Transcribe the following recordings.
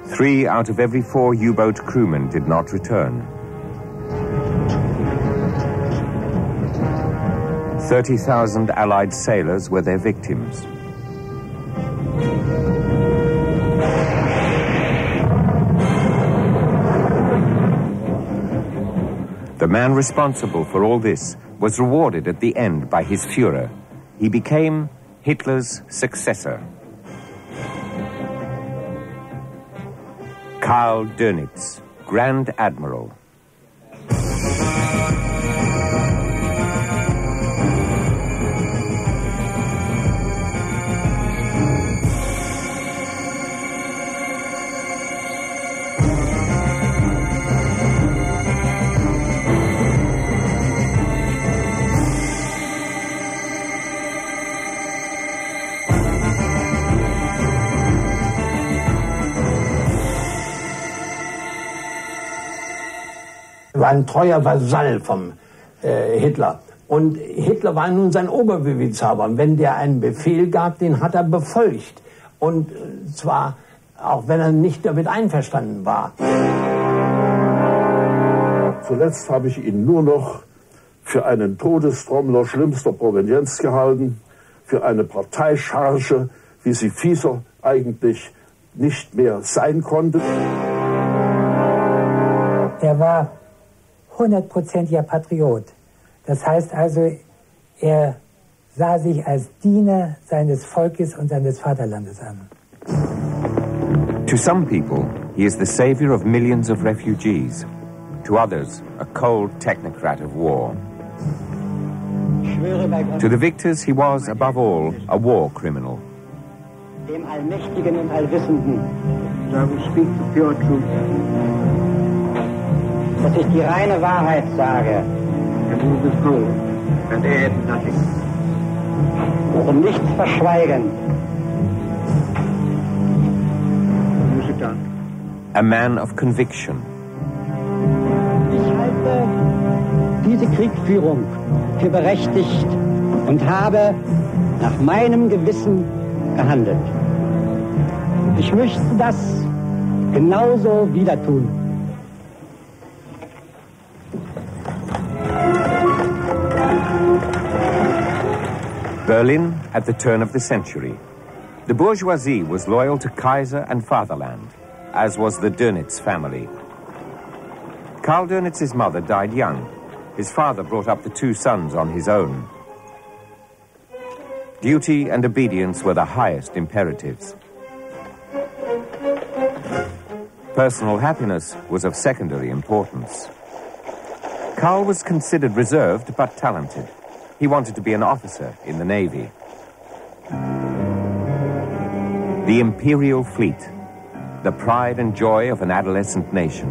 3 out of every 4 U-boat crewmen did not return. 30,000 Allied sailors were their victims. The man responsible for all this was rewarded at the end by his Führer. He became Hitler's successor. Karl Dönitz, Grand Admiral. War ein treuer Vasall vom Hitler. Und Hitler war nun sein Oberbefehlshaber. Und wenn der einen Befehl gab, den hat er befolgt. Und zwar auch wenn er nicht damit einverstanden war. Zuletzt habe ich ihn nur noch für einen Todestrommler schlimmster Provenienz gehalten, für eine Parteischarge, wie sie fieser eigentlich nicht mehr sein konnte. Er war 100%iger Patriot. Das heißt also, er sah sich als Diener seines Volkes und seines Vaterlandes an. To some people, he is the savior of millions of refugees. To others, a cold technocrat of war. To the victors, he was, above all, a war criminal. Dem Allmächtigen und Allwissenden, I will speak the pure truth. Dass ich die reine Wahrheit sage. Und nichts verschweigen. A man of conviction. Ich halte diese Kriegführung für berechtigt und habe nach meinem Gewissen gehandelt. Ich möchte das genauso wieder tun. Berlin at the turn of the century. The bourgeoisie was loyal to Kaiser and fatherland, as was the Dönitz family. Karl Dönitz's mother died young. His father brought up the 2 sons on his own. Duty and obedience were the highest imperatives. Personal happiness was of secondary importance. Karl was considered reserved but talented. He wanted to be an officer in the Navy. The Imperial Fleet, the pride and joy of an adolescent nation.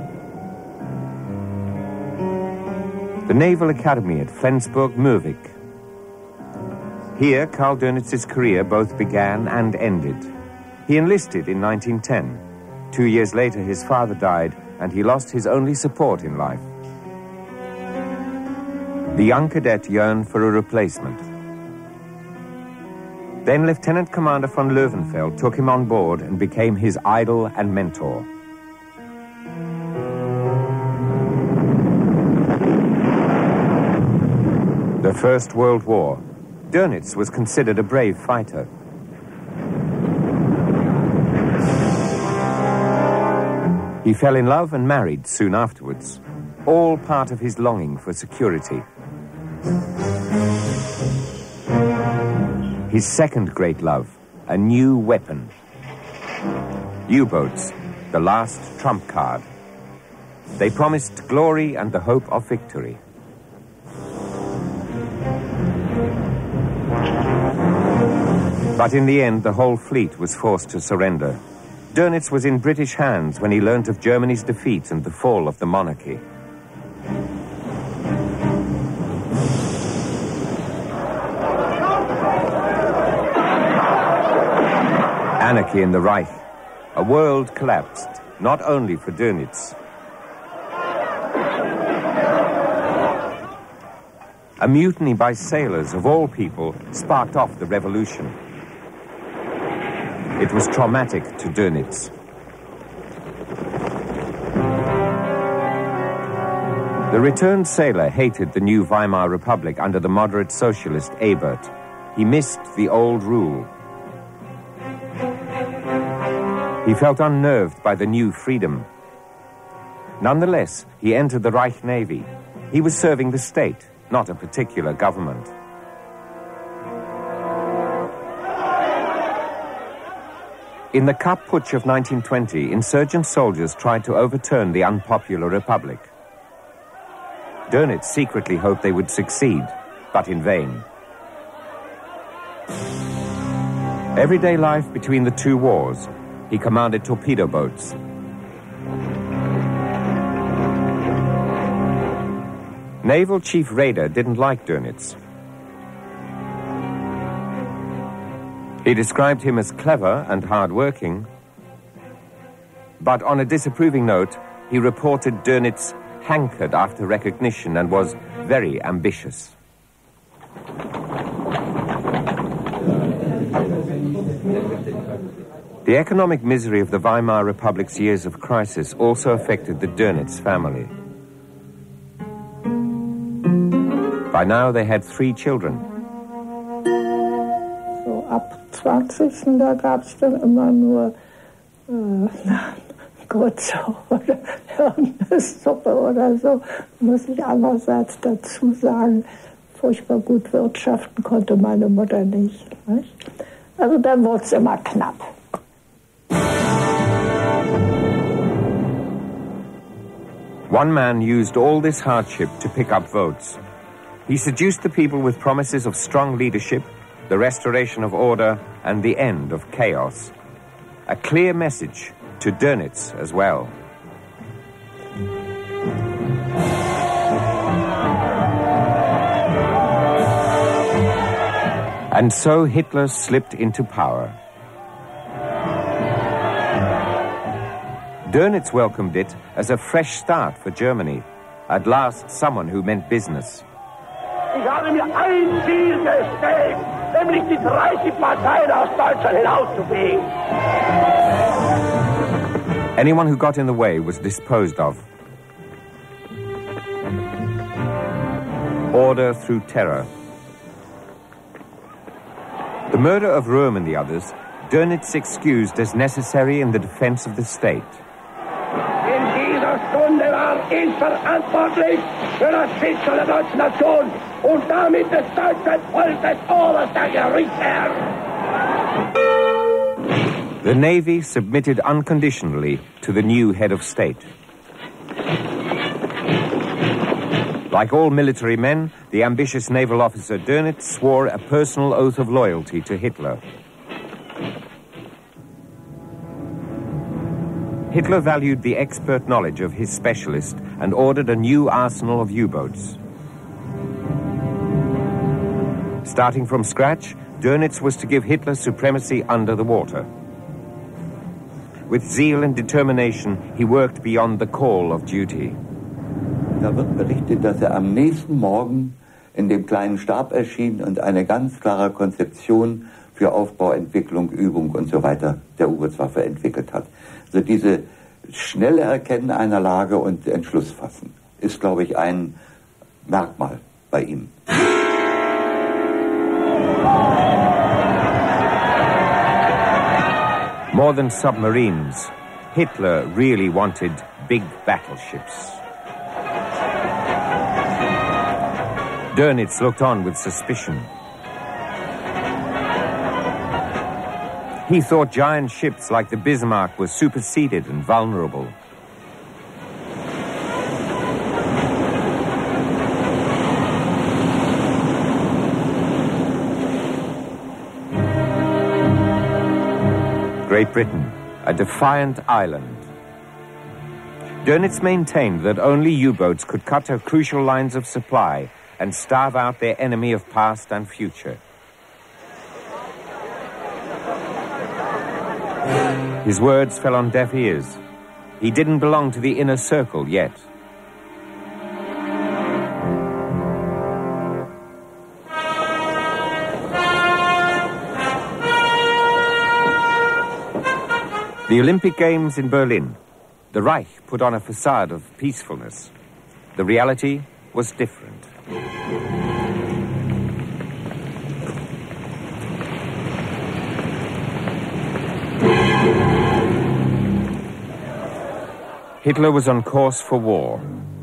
The Naval Academy at Flensburg-Möhwig. Here, Karl Dönitz's career both began and ended. He enlisted in 1910. 2 years later, his father died, and he lost his only support in life. The young cadet yearned for a replacement. Then Lieutenant Commander von Löwenfeld took him on board and became his idol and mentor. The First World War. Dönitz was considered a brave fighter. He fell in love and married soon afterwards, all part of his longing for security. His second great love, a new weapon. U-boats, the last trump card. They promised glory and the hope of victory. But in the end, the whole fleet was forced to surrender. Dönitz was in British hands when he learnt of Germany's defeat and the fall of the monarchy. Anarchy in the Reich. A world collapsed, not only for Dönitz. A mutiny by sailors of all people sparked off the revolution. It was traumatic to Dönitz. The returned sailor hated the new Weimar Republic under the moderate socialist Ebert. He missed the old rule. He felt unnerved by the new freedom. Nonetheless, he entered the Reich Navy. He was serving the state, not a particular government. In the Kapp Putsch of 1920, insurgent soldiers tried to overturn the unpopular republic. Dönitz secretly hoped they would succeed, but in vain. Everyday life between the two wars, he commanded torpedo boats. Naval Chief Raeder didn't like Dönitz. He described him as clever and hard-working, but on a disapproving note, he reported Dönitz hankered after recognition and was very ambitious. The economic misery of the Weimar Republic's years of crisis also affected the Dönitz family. By now they had 3 children. So ab 20. da gab es dann immer nur Grütze oder irgendeine Suppe oder so. Muss ich andererseits dazu sagen, furchtbar gut wirtschaften konnte meine Mutter nicht. Also dann wurde es immer knapp. One man used all this hardship to pick up votes. He seduced the people with promises of strong leadership, the restoration of order, and the end of chaos. A clear message to Dönitz as well. And so Hitler slipped into power. Dönitz welcomed it as a fresh start for Germany. At last, someone who meant business. Ich habe mir ein Ziel gesteckt, nämlich die 30 Parteien aus Deutschland hinauszufegen. Anyone who got in the way was disposed of. Order through terror. The murder of Röhm and the others, Dönitz excused as necessary in the defense of the state. In dieser Stunde war ich verantwortlich für das Schicksal der deutschen Nation und damit des deutschen Volkes oberster Gerichtsherr. The Navy submitted unconditionally to the new head of state. Like all military men, the ambitious naval officer Dönitz swore a personal oath of loyalty to Hitler. Hitler valued the expert knowledge of his specialist and ordered a new arsenal of U-boats. Starting from scratch, Dönitz was to give Hitler supremacy under the water. With zeal and determination, he worked beyond the call of duty. Da wird berichtet, dass am nächsten Morgen in dem kleinen Stab erschien und eine ganz klare Konzeption für Aufbau, Entwicklung, Übung und so weiter der U-Bootswaffe entwickelt hat. Also diese schnelle Erkennen einer Lage und Entschluss fassen ist, glaube ich, ein Merkmal bei ihm. More than submarines, Hitler really wanted big battleships. Dönitz looked on with suspicion. He thought giant ships like the Bismarck were superseded and vulnerable. Great Britain, a defiant island. Dönitz maintained that only U-boats could cut her crucial lines of supply and starve out their enemy of past and future. His words fell on deaf ears. He didn't belong to the inner circle yet. The Olympic Games in Berlin. The Reich put on a facade of peacefulness. The reality was different. Hitler was on course for war.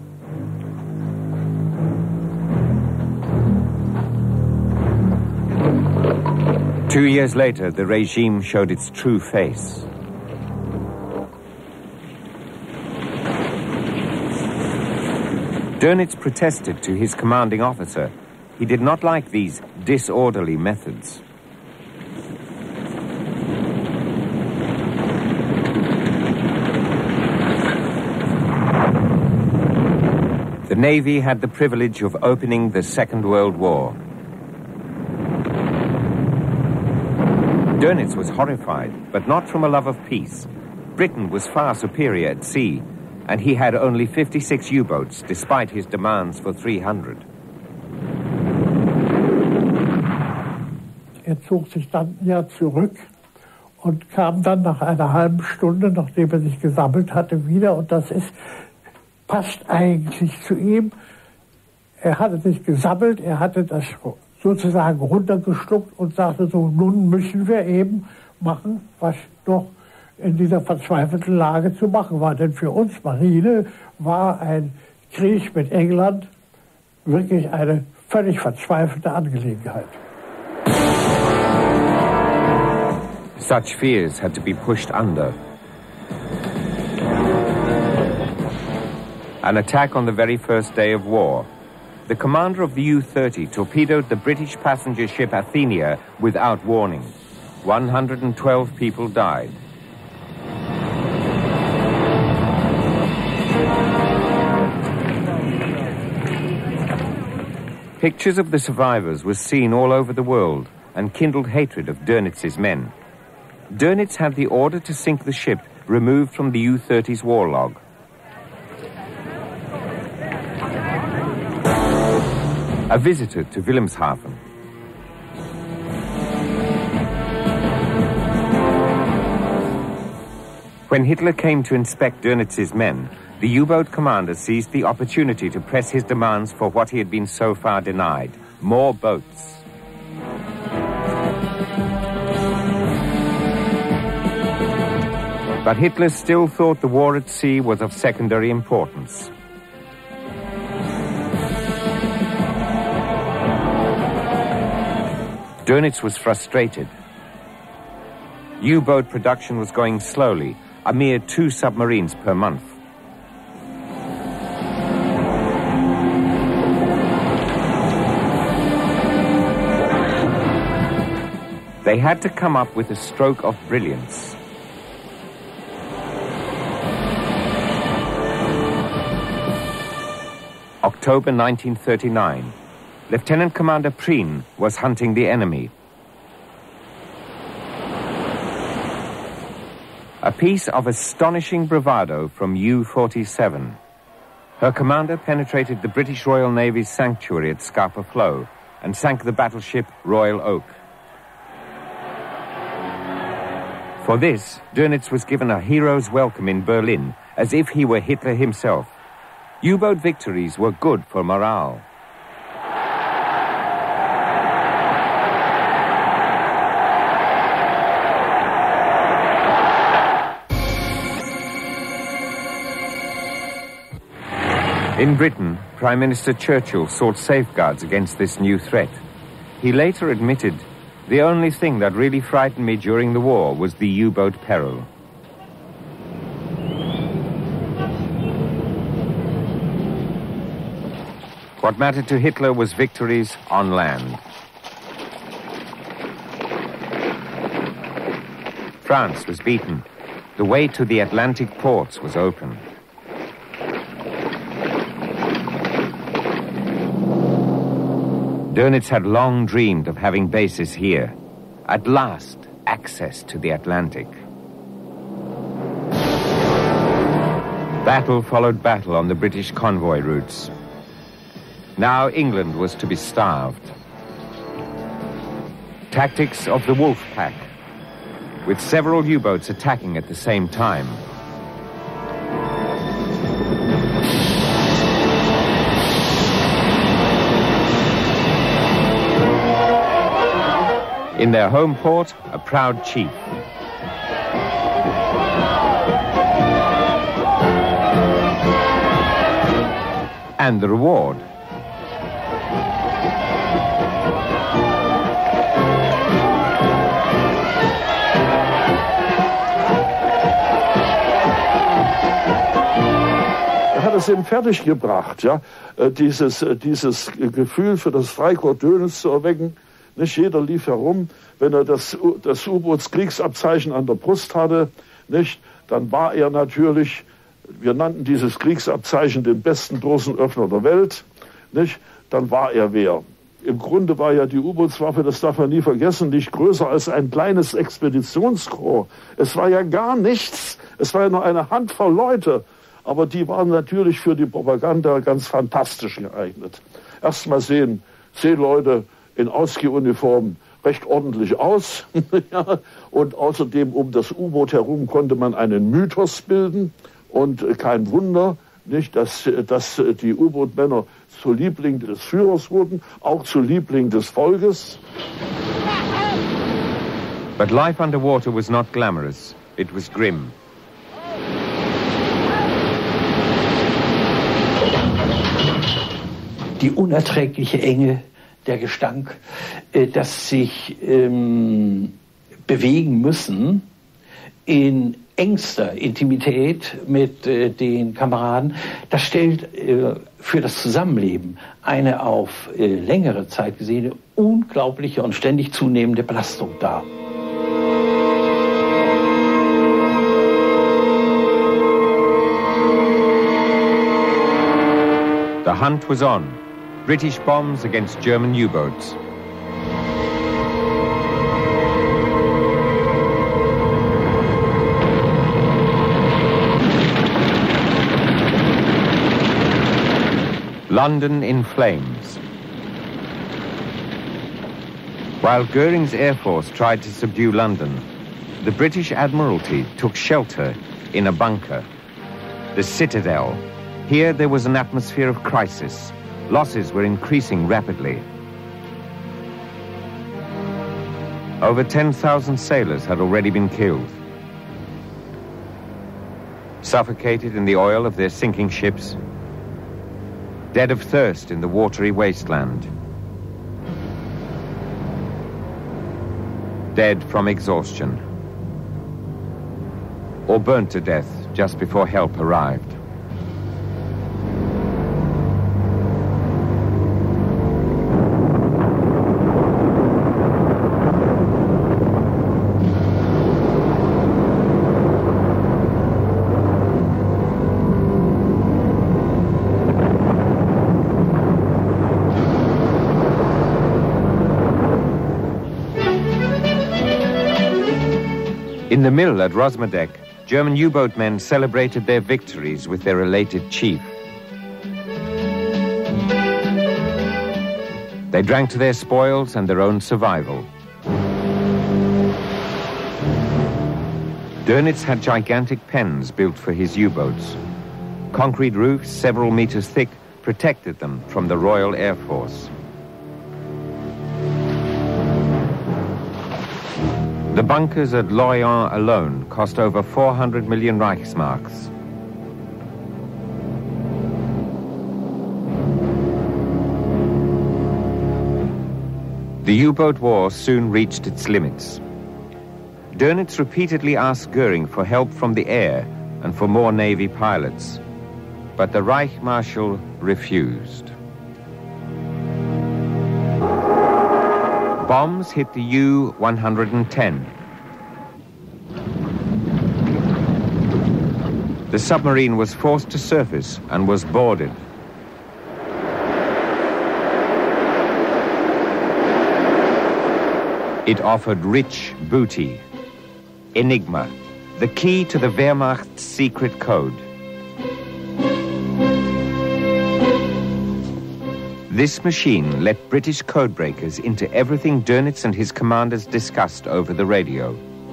Two years later, the regime showed its true face. Dönitz protested to his commanding officer. He did not like these disorderly methods. The Navy had the privilege of opening the Second World War. Dönitz was horrified, but not from a love of peace. Britain was far superior at sea, and he had only 56 U-boats, despite his demands for 300. Zog sich dann ja zurück und kam dann nach einer halben Stunde, nachdem sich gesammelt hatte, wieder. Und das passt eigentlich zu ihm. Hatte sich gesammelt, hatte das sozusagen runtergeschluckt und sagte so, nun müssen wir eben machen, was doch in dieser verzweifelten Lage zu machen war. Denn für uns Marine war ein Krieg mit England wirklich eine völlig verzweifelte Angelegenheit. Such fears had to be pushed under. An attack on the very first day of war. The commander of the U-30 torpedoed the British passenger ship Athenia without warning. 112 people died. Pictures of the survivors were seen all over the world and kindled hatred of Dönitz's men. Dönitz had the order to sink the ship removed from the U-30's war log. A visitor to Wilhelmshaven. When Hitler came to inspect Dönitz's men, the U-boat commander seized the opportunity to press his demands for what he had been so far denied: more boats. But Hitler still thought the war at sea was of secondary importance. Dönitz was frustrated. U-boat production was going slowly, a mere 2 submarines per month. They had to come up with a stroke of brilliance. October 1939. Lieutenant Commander Prien was hunting the enemy. A piece of astonishing bravado from U-47. Her commander penetrated the British Royal Navy's sanctuary at Scapa Flow and sank the battleship Royal Oak. For this, Dönitz was given a hero's welcome in Berlin, as if he were Hitler himself. U-boat victories were good for morale. In Britain, Prime Minister Churchill sought safeguards against this new threat. He later admitted, "The only thing that really frightened me during the war was the U-boat peril." What mattered to Hitler was victories on land. France was beaten. The way to the Atlantic ports was open. Dönitz had long dreamed of having bases here. At last, access to the Atlantic. Battle followed battle on the British convoy routes. Now England was to be starved. Tactics of the wolf pack, with several U-boats attacking at the same time. In their home port, a proud chief. And the reward. Hat es eben fertiggebracht, ja, dieses Gefühl für das Freikorps Dönitz zu erwecken. Nicht jeder lief herum, wenn er das U-Boots-Kriegsabzeichen an der Brust hatte, nicht, dann war er natürlich, wir nannten dieses Kriegsabzeichen den besten Dosenöffner der Welt, nicht, dann war er wer. Im Grunde war ja die U-Bootswaffe, das darf man nie vergessen, nicht größer als ein kleines Expeditionskorps. Es war ja gar nichts, es war ja nur eine Handvoll Leute. Aber die waren natürlich für die Propaganda ganz fantastisch geeignet. Erstmal sehen Seeleute in Ausgehuniformen recht ordentlich aus. Ja. Und außerdem um das U-Boot herum konnte man einen Mythos bilden. Und kein Wunder, nicht, dass die U-Boot-Männer zu Liebling des Führers wurden, auch zu Liebling des Volkes. But life underwater was not glamorous. It was grim. Die unerträgliche Enge, der Gestank, das sich bewegen müssen in engster Intimität mit den Kameraden, das stellt für das Zusammenleben eine auf längere Zeit gesehene unglaubliche und ständig zunehmende Belastung dar. The hunt was on. British bombs against German U-boats. London in flames. While Goering's Air Force tried to subdue London, the British Admiralty took shelter in a bunker, the Citadel. Here there was an atmosphere of crisis. Losses were increasing rapidly. Over 10,000 sailors had already been killed. Suffocated in the oil of their sinking ships. Dead of thirst in the watery wasteland. Dead from exhaustion. Or burnt to death just before help arrived. In the mill at Rosmedeck, German U-boat men celebrated their victories with their elated chief. They drank to their spoils and their own survival. Dönitz had gigantic pens built for his U-boats. Concrete roofs, several meters thick, protected them from the Royal Air Force. The bunkers at Lorient alone cost over 400 million Reichsmarks. The U-boat war soon reached its limits. Dönitz repeatedly asked Goering for help from the air and for more Navy pilots, but the Reich Marshal refused. Bombs hit the U-110. The submarine was forced to surface and was boarded. It offered rich booty. Enigma, the key to the Wehrmacht's secret code. This machine let British codebreakers into everything Dönitz and his commanders discussed over the radio.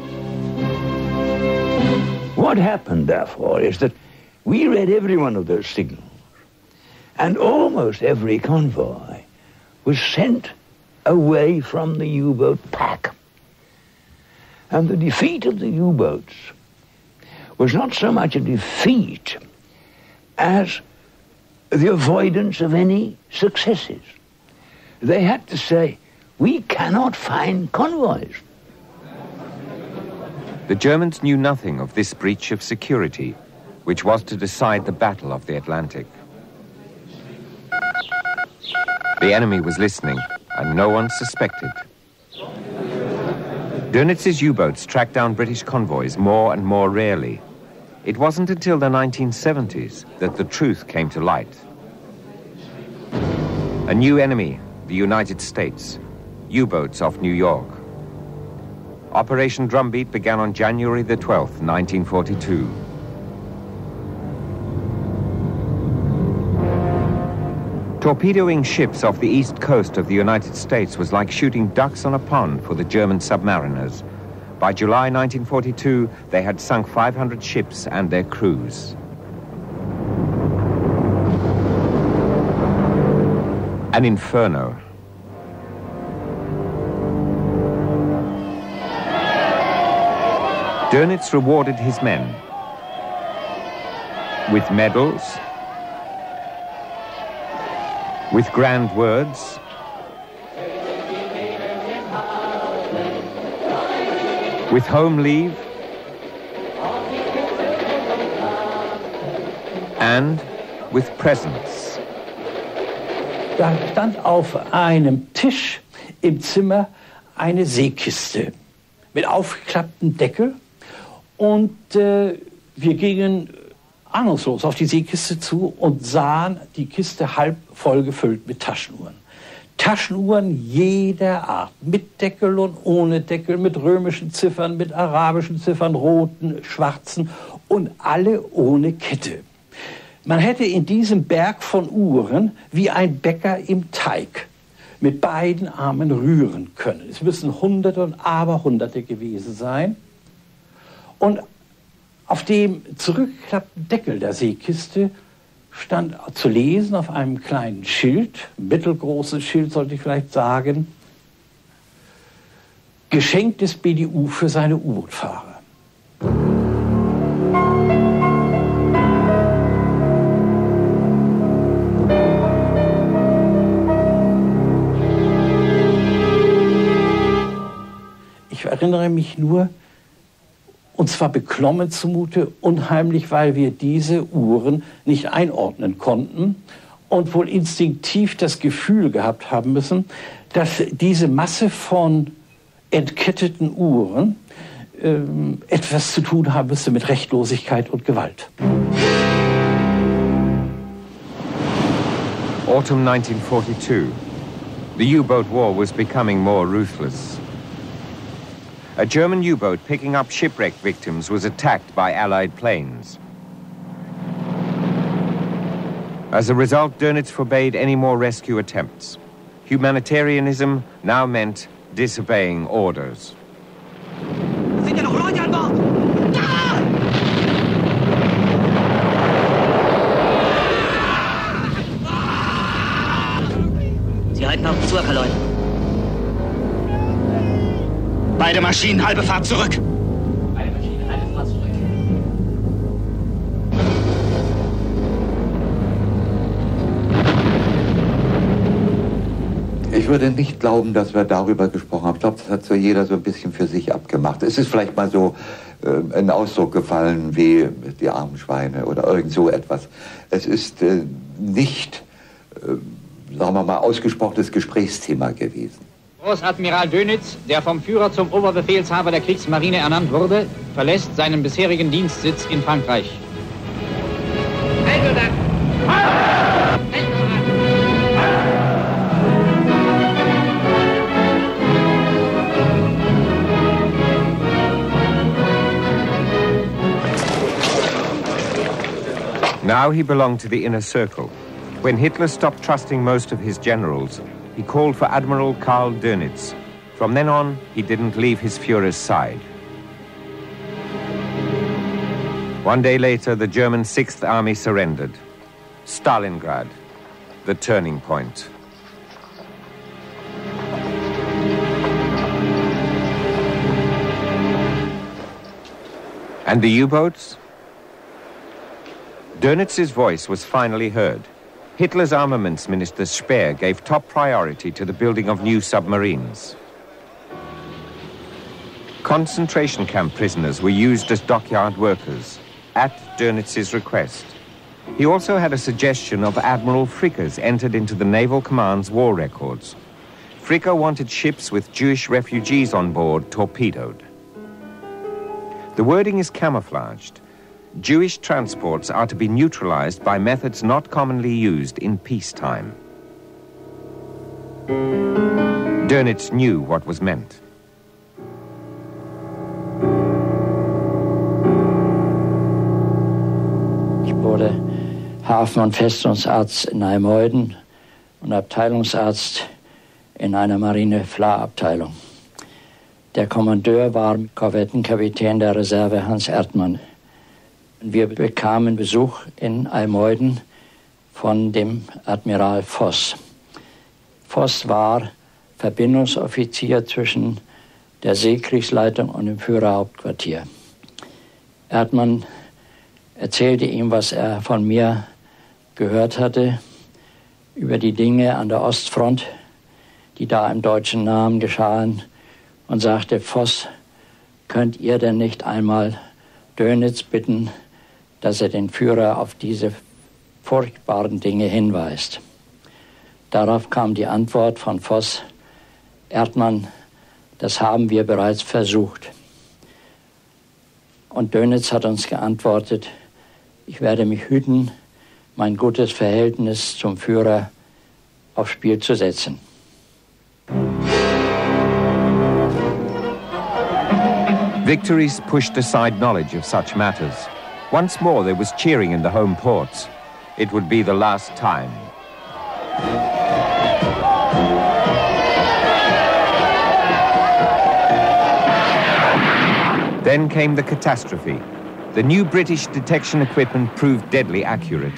What happened, therefore, is that we read every one of those signals, and almost every convoy was sent away from the U-boat pack. And the defeat of the U-boats was not so much a defeat as the avoidance of any successes. They had to say, we cannot find convoys. The Germans knew nothing of this breach of security, which was to decide the Battle of the Atlantic. The enemy was listening, and no one suspected. Dönitz's U-boats tracked down British convoys more and more rarely. It wasn't until the 1970s that the truth came to light. A new enemy, the United States, U-boats off New York. Operation Drumbeat began on January the 12th, 1942. Torpedoing ships off the east coast of the United States was like shooting ducks on a pond for the German submariners. By July 1942, they had sunk 500 ships and their crews. An inferno. Dönitz rewarded his men with medals, with grand words, with home leave, and with presents. Da stand auf einem Tisch im Zimmer eine Seekiste mit aufgeklapptem Deckel und wir gingen ahnungslos auf die Seekiste zu und sahen die Kiste halb voll gefüllt mit Taschenuhren. Taschenuhren jeder Art, mit Deckel und ohne Deckel, mit römischen Ziffern, mit arabischen Ziffern, roten, schwarzen und alle ohne Kette. Man hätte in diesem Berg von Uhren wie ein Bäcker im Teig mit beiden Armen rühren können. Es müssen Hunderte und Aberhunderte gewesen sein. Und auf dem zurückgeklappten Deckel der Seekiste stand zu lesen auf einem kleinen Schild, mittelgroßes Schild sollte ich vielleicht sagen, Geschenk des BDU für seine U-Boot-Fahrer. Ich erinnere mich nur, uns war beklommen zumute, unheimlich, weil wir diese Uhren nicht einordnen konnten und wohl instinktiv das Gefühl gehabt haben müssen, dass diese Masse von entketteten Uhren etwas zu tun haben müsste mit Rechtlosigkeit und Gewalt. Autumn 1942. The U-boat war was becoming more ruthless. A German U-boat picking up shipwreck victims was attacked by Allied planes. As a result, Dönitz forbade any more rescue attempts. Humanitarianism now meant disobeying orders. Sind ja noch Leute an Bord! Sie halten auf zu, Herr Leute. Beide Maschinen, halbe Fahrt zurück. Beide Maschinen, halbe Fahrt zurück. Ich würde nicht glauben, dass wir darüber gesprochen haben. Ich glaube, das hat so jeder so ein bisschen für sich abgemacht. Es ist vielleicht mal so ein Ausdruck gefallen wie die armen Schweine oder irgend so etwas. Es ist nicht, sagen wir mal, ausgesprochenes Gesprächsthema gewesen. Großadmiral Dönitz, der vom Führer zum Oberbefehlshaber der Kriegsmarine ernannt wurde, verlässt seinen bisherigen Dienstsitz in Frankreich. Now he belonged to the inner circle. When Hitler stopped trusting most of his generals, he called for Admiral Karl Dönitz. From then on, he didn't leave his Führer's side. One day later, the German 6th Army surrendered. Stalingrad, the turning point. And the U-boats? Dönitz's voice was finally heard. Hitler's armaments minister Speer gave top priority to the building of new submarines. Concentration camp prisoners were used as dockyard workers, at Dönitz's request. He also had a suggestion of Admiral Fricker's entered into the Naval Command's war records. Fricker wanted ships with Jewish refugees on board torpedoed. The wording is camouflaged. Jewish transports are to be neutralized by methods not commonly used in peacetime. Dönitz knew what was meant. Ich wurde Hafen- und Festungsarzt in Neimoiden und Abteilungsarzt in einer Marine-Fla-Abteilung. Der Kommandeur war Korvettenkapitän der Reserve Hans Erdmann. Wir bekamen Besuch in Almoiden von dem Admiral Voss. Voss war Verbindungsoffizier zwischen der Seekriegsleitung und dem Führerhauptquartier. Erdmann erzählte ihm, was er von mir gehört hatte über die Dinge an der Ostfront, die da im deutschen Namen geschahen, und sagte: Voss, könnt ihr denn nicht einmal Dönitz bitten, dass er den Führer auf diese furchtbaren Dinge hinweist? Darauf kam die Antwort von Voss: Erdmann, das haben wir bereits versucht. Und Dönitz hat uns geantwortet: Ich werde mich hüten, mein gutes Verhältnis zum Führer aufs Spiel zu setzen. Victories pushed aside knowledge of such matters. Once more there was cheering in the home ports. It would be the last time. Then came the catastrophe. The new British detection equipment proved deadly accurate.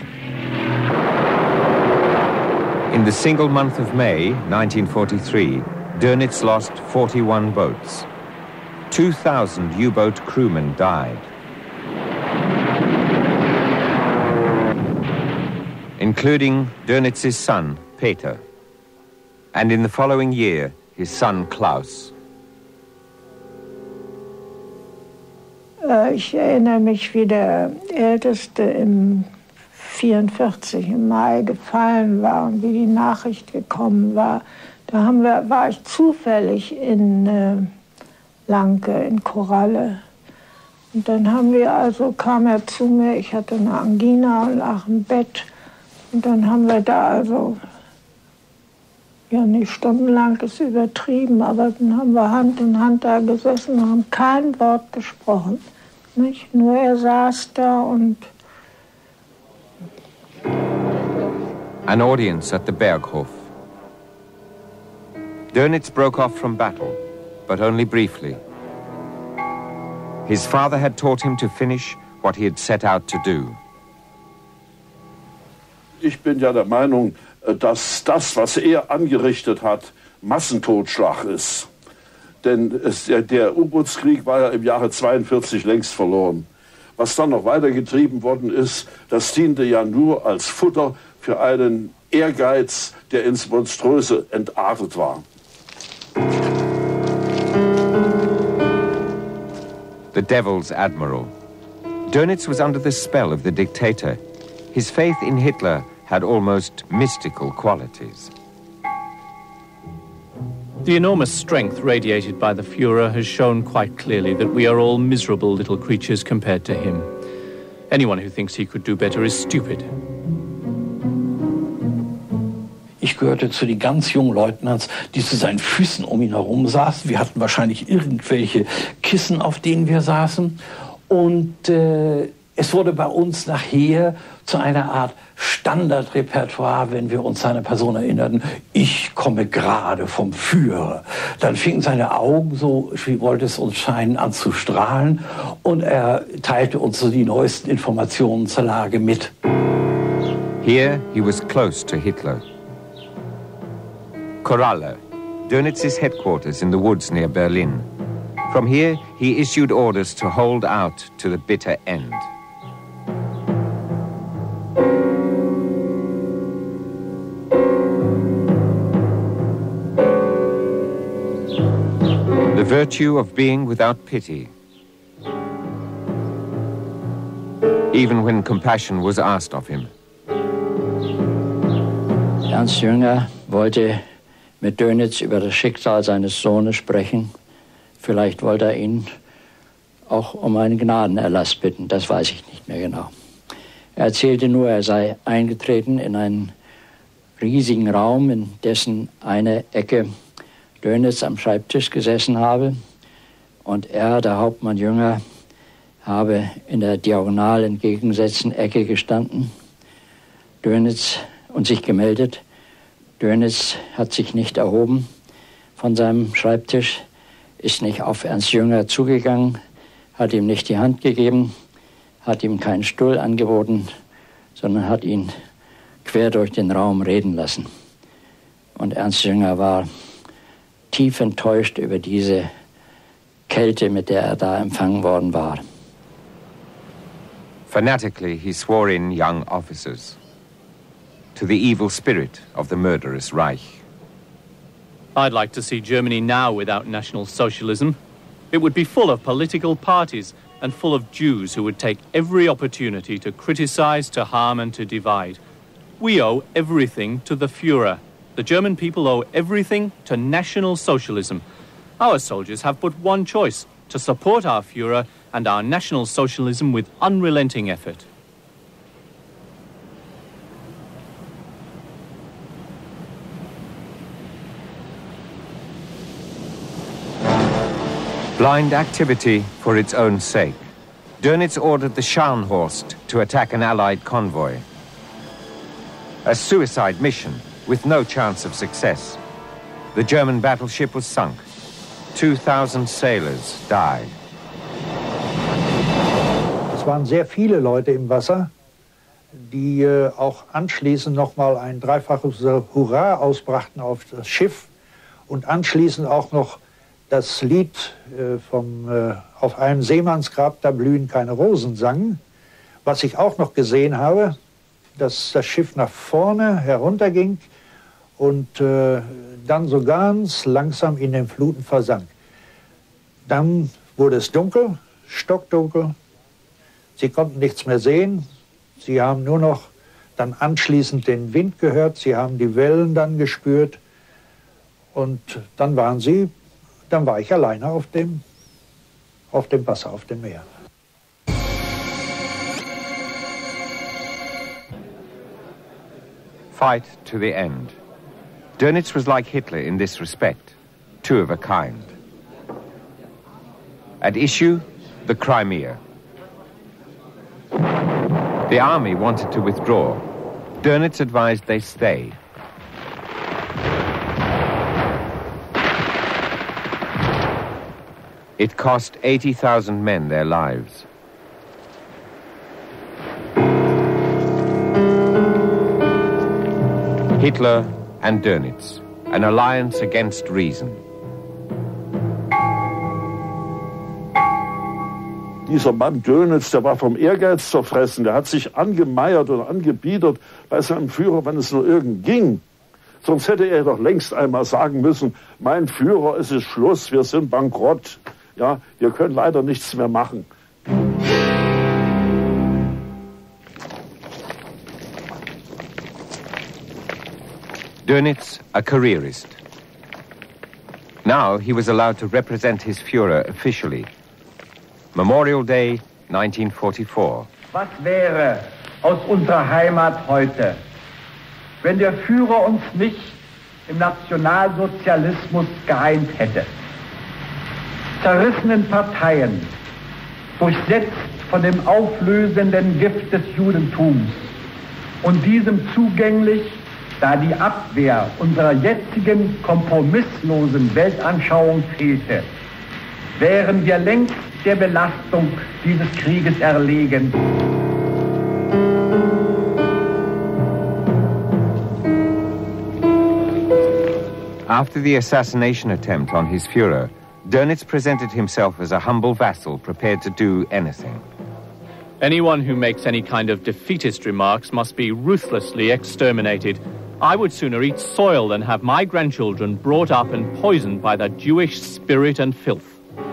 In the single month of May, 1943, Dönitz lost 41 boats. 2,000 U-boat crewmen died, including Dönitz's son, Peter, and in the following year, his son, Klaus. Ich erinnere mich, wie der Älteste im 1944 im Mai gefallen war und wie die Nachricht gekommen war. Da war ich zufällig in Lanke, in Koralle. Und dann kam er zu mir, ich hatte eine Angina und lag im Bett. Und dann haben wir da nicht stundenlang, ist übertrieben, aber dann haben wir Hand in Hand da gesessen und haben kein Wort gesprochen. Nicht? Nur er saß da und... An audience at the Berghof. Dönitz broke off from battle, but only briefly. His father had taught him to finish what he had set out to do. Ich bin ja der Meinung, dass das, was er angerichtet hat, Massentotschlag ist. Denn der U-Bootskrieg war ja im Jahre 1942 längst verloren. Was dann noch weitergetrieben worden ist, das diente ja nur als Futter für einen Ehrgeiz, der ins Monströse entartet war. The Devil's Admiral. Dönitz was under the spell of the dictator. His faith in Hitler had almost mystical qualities. The enormous strength radiated by the Führer has shown quite clearly that we are all miserable little creatures compared to him. Anyone who thinks he could do better is stupid. Ich gehörte zu den ganz jungen Leutnants, die zu seinen Füßen um ihn herum saßen. Wir hatten wahrscheinlich irgendwelche Kissen, auf denen wir saßen. Und es wurde bei uns nachher zu einer Art Standardrepertoire, wenn wir uns seiner Person erinnerten. Ich komme gerade vom Führer. Dann fingen seine Augen so, wie wollte es uns scheinen, an zu strahlen. Und er teilte uns so die neuesten Informationen zur Lage mit. Here he was close to Hitler. Koralle, Dönitz's headquarters in the woods near Berlin. From here, he issued orders to hold out to the bitter end. The virtue of being without pity, even when compassion was asked of him. Ernst Jünger wollte mit Dönitz über das Schicksal seines Sohnes sprechen. Vielleicht wollte er ihn auch um einen Gnadenerlass bitten, das weiß ich nicht mehr genau. Er erzählte nur, er sei eingetreten in einen riesigen Raum, in dessen eine Ecke Dönitz am Schreibtisch gesessen habe und er, der Hauptmann Jünger, habe in der diagonal entgegengesetzten Ecke gestanden, Dönitz und sich gemeldet. Dönitz hat sich nicht erhoben von seinem Schreibtisch, ist nicht auf Ernst Jünger zugegangen, hat ihm nicht die Hand gegeben, hat ihm keinen Stuhl angeboten, sondern hat ihn quer durch den Raum reden lassen. Und Ernst Jünger war tief enttäuscht über diese Kälte, mit der er da empfangen worden war. Fanatically, he swore in young officers to the evil spirit of the murderous Reich. I'd like to see Germany now without National Socialism. It would be full of political parties and full of Jews who would take every opportunity to criticize, to harm and to divide. We owe everything to the Führer. The German people owe everything to National Socialism. Our soldiers have but one choice, to support our Führer and our National Socialism with unrelenting effort. Blind activity for its own sake. Dönitz ordered the Scharnhorst to attack an Allied convoy. A suicide mission with no chance of success. The German battleship was sunk. 2,000 sailors died. Es waren sehr viele Leute im Wasser, die auch anschließend nochmal ein dreifaches Hurra ausbrachten auf das Schiff und anschließend auch noch das Lied auf einem Seemannsgrab, da blühen keine Rosen, sangen. Was ich auch noch gesehen habe, dass das Schiff nach vorne herunterging und dann so ganz langsam in den Fluten versank. Dann wurde es dunkel, stockdunkel. Sie konnten nichts mehr sehen. Sie haben nur noch dann anschließend den Wind gehört. Sie haben die Wellen dann gespürt. Und dann war ich alleine auf dem Wasser, auf dem Meer. Fight to the end. Dönitz was like Hitler in this respect, two of a kind. At issue, the Crimea. The army wanted to withdraw. Dönitz advised they stay. It cost 80,000 men their lives. Hitler and Dönitz, an alliance against reason. Dieser Mann Dönitz, der war vom Ehrgeiz zerfressen, der hat sich angemeiert und angebiedert bei seinem Führer, wenn es nur irgend ging. Sonst hätte er doch längst einmal sagen müssen, mein Führer, es ist Schluss, wir sind bankrott. Ja, wir können leider nichts mehr machen. Dönitz, a careerist. Now he was allowed to represent his Führer officially. Memorial Day, 1944. Was wäre aus unserer Heimat heute, wenn der Führer uns nicht im Nationalsozialismus geeint hätte? Zerrissenen Parteien, durchsetzt von dem auflösenden Gift des Judentums und diesem zugänglich, da die Abwehr unserer jetzigen kompromisslosen Weltanschauung fehlte, wären wir längst der Belastung dieses Krieges erlegen. After the assassination attempt on his Führer, Dönitz presented himself as a humble vassal prepared to do anything. Anyone who makes any kind of defeatist remarks must be ruthlessly exterminated. I would sooner eat soil than have my grandchildren brought up and poisoned by the Jewish spirit and filth.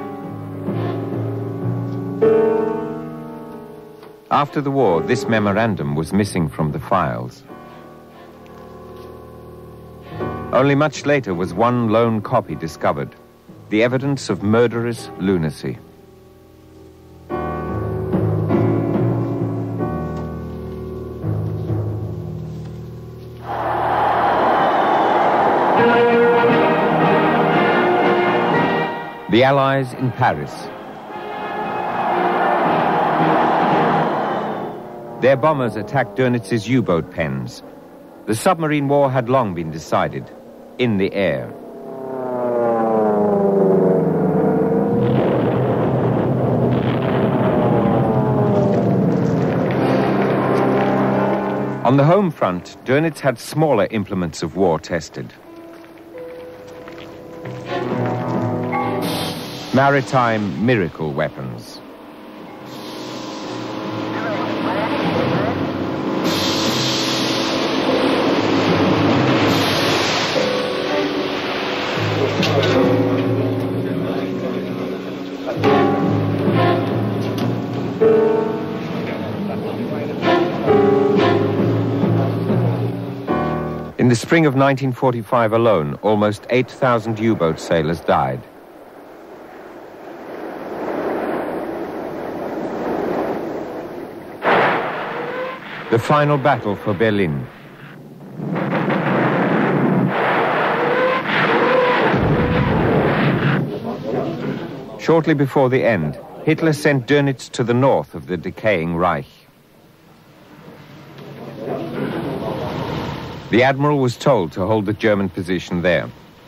After the war, this memorandum was missing from the files. Only much later was one lone copy discovered, the evidence of murderous lunacy. The Allies in Paris. Their bombers attacked Dönitz's U-boat pens. The submarine war had long been decided, in the air. On the home front, Dönitz had smaller implements of war tested. Maritime miracle weapons. In the spring of 1945 alone, almost 8,000 U-boat sailors died. The final battle for Berlin. Shortly before the end, Hitler sent Dönitz to the north of the decaying Reich. The admiral was told to hold the German position there.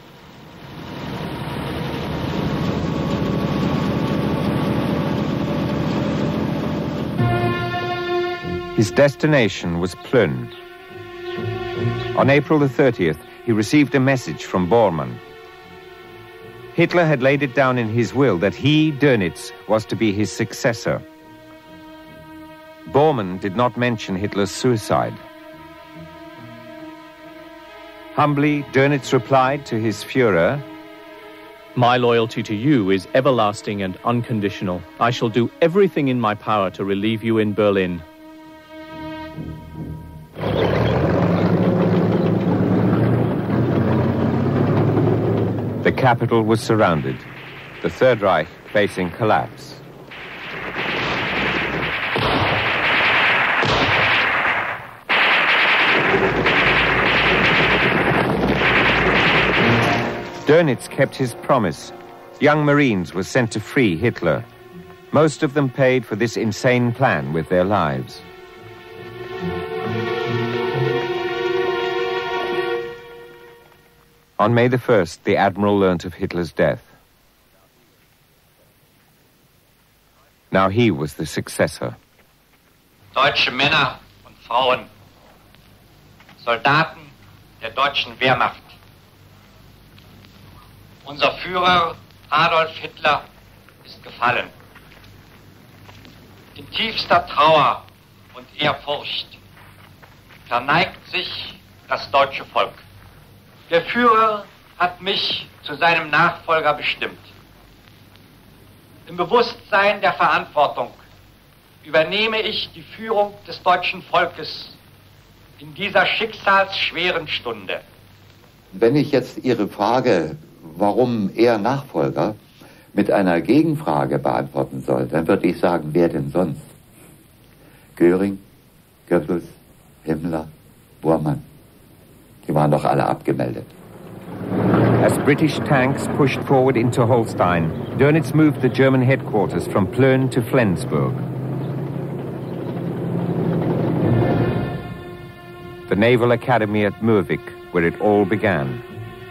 His destination was Plön. On April the 30th, he received a message from Bormann. Hitler had laid it down in his will that he, Dönitz, was to be his successor. Bormann did not mention Hitler's suicide. Humbly, Dönitz replied to his Führer, "My loyalty to you is everlasting and unconditional. I shall do everything in my power to relieve you in Berlin." The capital was surrounded, the Third Reich facing collapse. Dönitz kept his promise. Young Marines were sent to free Hitler. Most of them paid for this insane plan with their lives. On May the 1st, the admiral learnt of Hitler's death. Now he was the successor. Deutsche Männer und Frauen, Soldaten der deutschen Wehrmacht. Unser Führer Adolf Hitler ist gefallen. In tiefster Trauer und Ehrfurcht verneigt sich das deutsche Volk. Der Führer hat mich zu seinem Nachfolger bestimmt. Im Bewusstsein der Verantwortung übernehme ich die Führung des deutschen Volkes in dieser schicksalsschweren Stunde. Wenn ich jetzt Ihre Frage, warum er Nachfolger, mit einer Gegenfrage beantworten soll, dann würde ich sagen, wer denn sonst? Göring, Goebbels, Himmler, Bormann. Die waren doch alle abgemeldet. As British tanks pushed forward into Holstein, Dönitz moved the German headquarters from Plön to Flensburg. The Naval Academy at Mürwik, where it all began.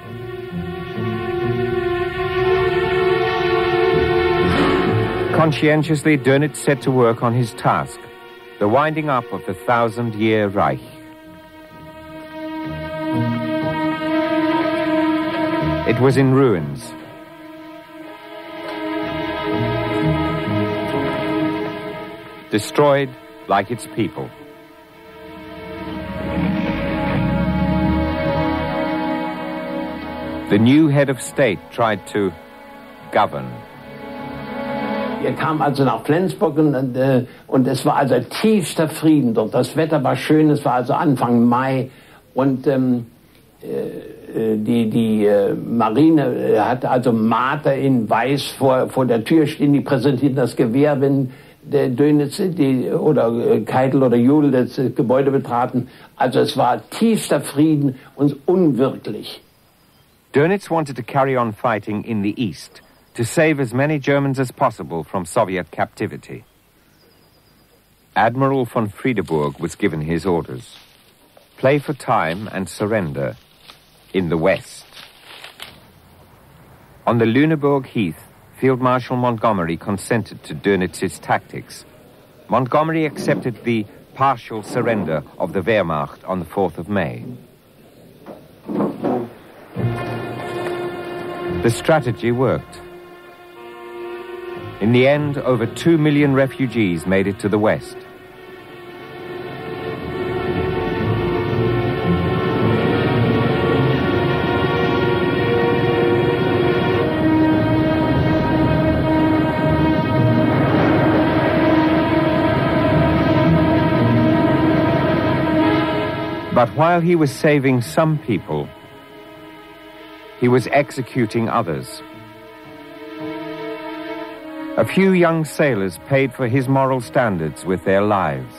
Conscientiously, Dönitz set to work on his task, the winding up of the 1,000-year Reich. It was in ruins. destroyed like its people. The new head of state tried to govern. Er kam also nach Flensburg und es war also tiefster Frieden dort. Das Wetter war schön, es war also Anfang Mai und die Marine hatte also Marter in Weiß vor der Tür stehen, die präsentierten das Gewehr, wenn der Dönitz oder Keitel oder Judel das Gebäude betraten. Also es war tiefster Frieden und unwirklich. Dönitz wanted to carry on fighting in the east, to save as many Germans as possible from Soviet captivity. Admiral von Friedeburg was given his orders. Play for time and surrender in the west. On the Lüneburg Heath, Field Marshal Montgomery consented to Dönitz's tactics. Montgomery accepted the partial surrender of the Wehrmacht on the 4th of May. The strategy worked. In the end, over 2 million refugees made it to the west. But while he was saving some people, he was executing others. A few young sailors paid for his moral standards with their lives.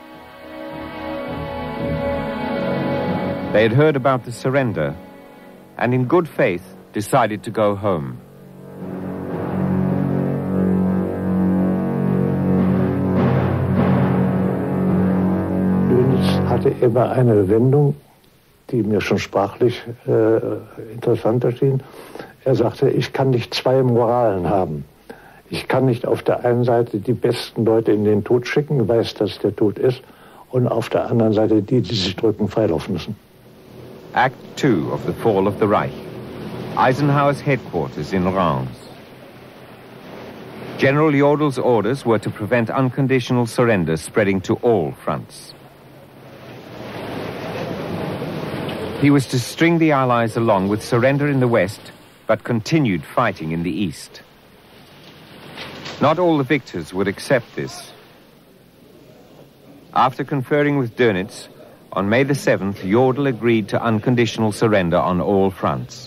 They had heard about the surrender and in good faith decided to go home. Dönitz hatte immer eine Wendung, die mir schon sprachlich interessant erschien. Er sagte, ich kann nicht zwei Moralen haben. Ich kann nicht auf der einen Seite die besten Leute in den Tod schicken, weiß, dass der Tod ist, und auf der anderen Seite die sich drücken, freilaufen müssen. Act 2 of the Fall of the Reich. Eisenhower's headquarters in Reims. General Jodel's orders were to prevent unconditional surrender spreading to all fronts. He was to string the Allies along with surrender in the west, but continued fighting in the east. Not all the victors would accept this. After conferring with Dönitz, on May the 7th, Jodl agreed to unconditional surrender on all fronts.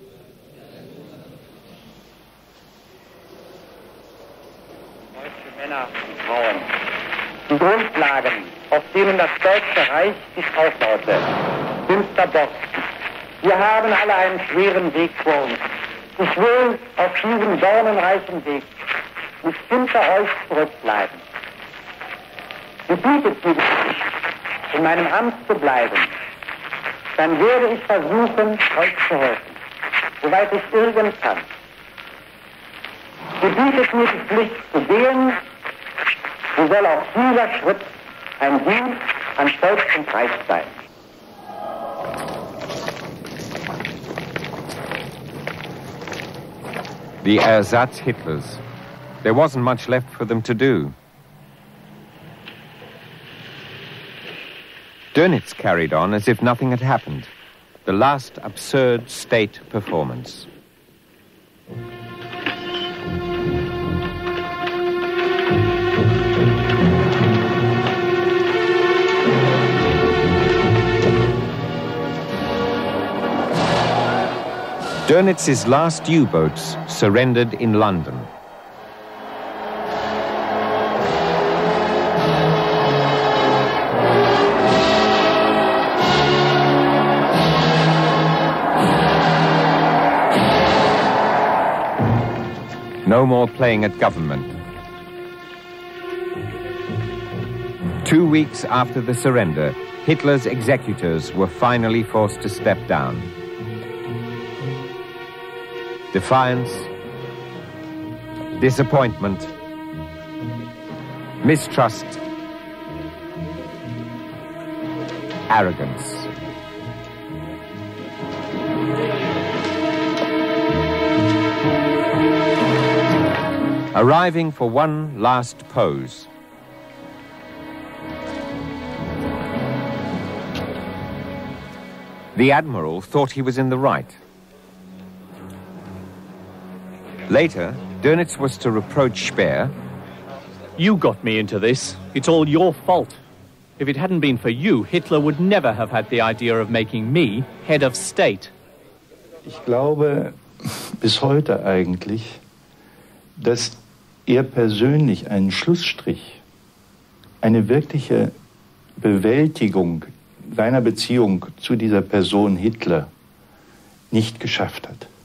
Deutsche Männer und Frauen, die Grundlagen, auf denen das Deutsche Reich sich aufbaute, sind verborsten. Wir haben alle einen schweren Weg vor uns. Ich will auf diesem dornenreichen Weg nicht hinter euch zurückbleiben. Gebietet mir, in meinem Amt zu bleiben, dann werde ich versuchen, euch zu helfen, soweit ich irgend kann. Gebietet mir die Pflicht zu gehen, so soll auch dieser Schritt ein Dienst an Volk und Reich sein. The ersatz Hitlers. There wasn't much left for them to do. Dönitz carried on as if nothing had happened. The last absurd state performance. Dönitz's last U-boats surrendered in London. No more playing at government. 2 weeks after the surrender, Hitler's executors were finally forced to step down. Defiance, disappointment, mistrust, arrogance. Arriving for one last pose, The admiral thought he was in the right. Later, Dönitz was to reproach Speer. You got me into this. It's all your fault. If it hadn't been for you, Hitler would never have had the idea of making me head of state. Ich glaube bis heute eigentlich, dass er persönlich einen Schlussstrich, eine wirkliche Bewältigung seiner Beziehung zu dieser Person Hitler nicht geschafft hat.